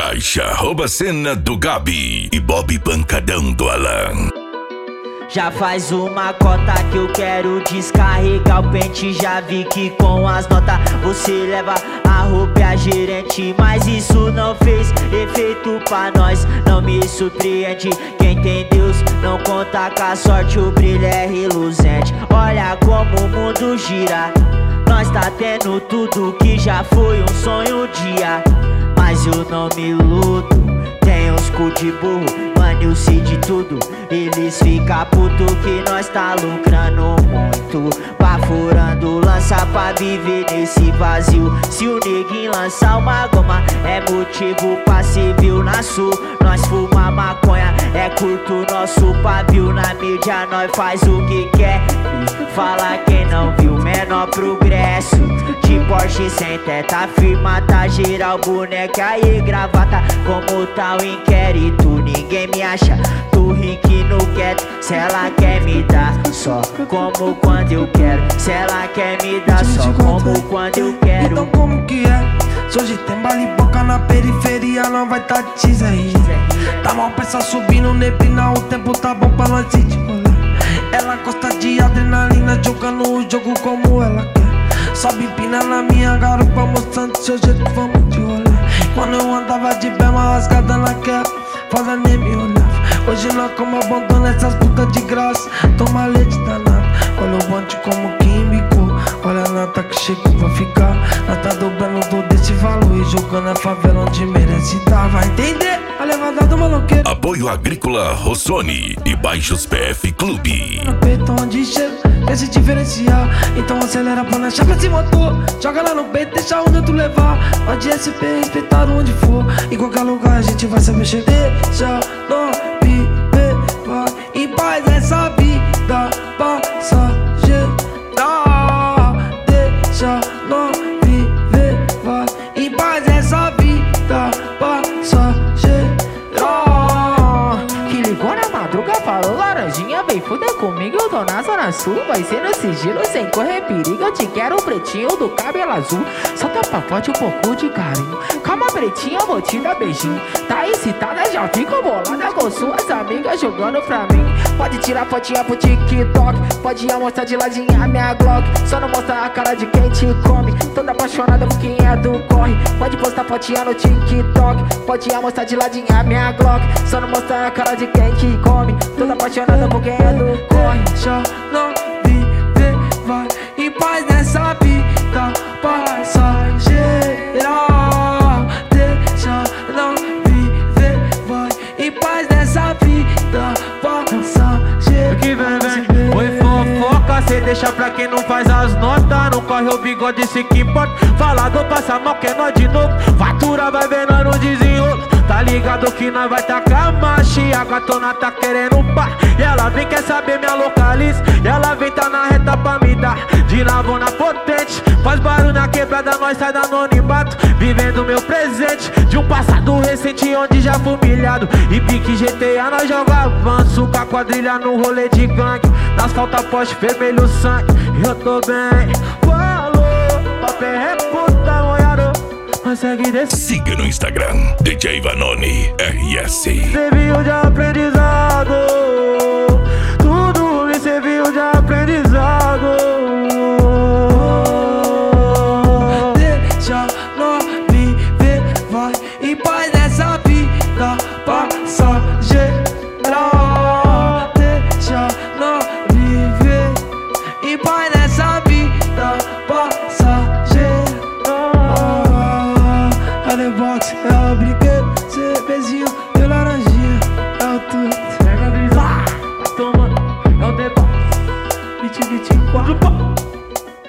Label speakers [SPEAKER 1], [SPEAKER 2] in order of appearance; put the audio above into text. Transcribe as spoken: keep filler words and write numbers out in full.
[SPEAKER 1] Baixa, arroba cena do Gabi e Bob Pancadão do Alan.
[SPEAKER 2] Já faz uma cota que eu quero descarregar o pente. Já vi que com as notas você leva a roupa e a gerente, mas isso não fez efeito pra nós. Não me surpreende, quem tem Deus não conta com a sorte, o brilho é reluzente. Olha como o mundo gira, nós tá tendo tudo que já foi um sonho um dia. Mas eu não me iludo, tem uns cu de burro, mano, eu sei de tudo. Eles ficam puto que nós tá lucrando muito, baforando lança pra viver nesse vazio. Se o neguinho lançar uma goma é motivo pra ser viu na sul. Nós fuma maconha, é curto nosso pavio. Na mídia nós faz o que quer e fala quem não viu menor progresso. De Porsche sem teta, firma tá geral, boneca e gravata. Como tá o inquérito, ninguém me acha. Tô rico no quieto, se ela quer me dar só como quando eu quero. Se ela quer me dar só como quando eu quero.
[SPEAKER 3] Então como que é? Se hoje tem bala e boca na periferia, não vai tá teaser aí. Tá mal peça subindo neblina, o tempo tá bom pra nós ir de rolê. Ela gosta de adrenalina, jogando o jogo como ela quer. Sobe empina na minha garupa, mostrando seu jeito, vamos de rolê. Quando eu andava de bema rasgada na queda, fala nem me olhava. Hoje nós como abandona essas putas de graça, toma leite danado. Olha o bonde como químico, olha a nota que chegou pra ficar. Nós tá dobrando todo esse valor e jogando a favela onde merece tá. Vai entender a levada do maloqueiro.
[SPEAKER 1] Apoio Agrícola Rossoni e Baixos P F Clube.
[SPEAKER 3] No peito onde chega, quer se diferenciar, então acelera pra na chapa esse motor. Joga lá no peito, deixa onde tu levar. Pode S P, respeitar onde for. Em qualquer lugar a gente vai saber chegar. Deixa nós viver, vai em paz essa vida passageira. Deixa nós viver, vai em paz essa vida passageira.
[SPEAKER 4] Que ligou na madruga, falou laranjinha, vem fuder comigo, eu tô na zona sul. Vai ser no sigilo, sem correr perigo. Eu te quero pretinho do cabelo azul. Solta pra forte um pouco de carinho. Calma pretinha, vou te dar beijinho. Tá excitada, já fico bolada com suas amigas jogando pra mim. Pode tirar fotinha pro TikTok, pode mostrar de ladinha a minha Glock. Só não mostra a cara de quem te come. Toda apaixonada por quem é do corre. Pode postar fotinha no TikTok, pode mostrar de ladinha a minha Glock. Só não mostra a cara de quem te come. Toda apaixonada por quem é do corre.
[SPEAKER 3] Deixa não viver, vai em paz nessa vida passageira. Deixa não viver, vai em paz nessa vida passageira.
[SPEAKER 5] Que vem, vem, oi fofoca, cê deixa pra quem não faz as notas. Não corre o bigode, se que importa. Falador passa mal, que é nós de novo. Fatura vai vendo no desenrolo. Tá ligado que nós vai tacar marcha. E a gatona tá querendo pá. E ela vem, quer saber minha localiza. E ela vem, tá na reta pra me dar de lavona potente. Faz barulho na quebrada, nós sai da anonimato. Vivendo meu presente de um passado recente onde já fui humilhado. E pique G T A nós joga avanço. Com a quadrilha no rolê de gangue. Nas falta poste, vermelho sangue. Eu tô bem, falou. Papel é puta, molhado. Mas segue desse.
[SPEAKER 1] Siga no Instagram, D J Vanoni R S.
[SPEAKER 5] Serviu de aprendizado, tudo me serviu de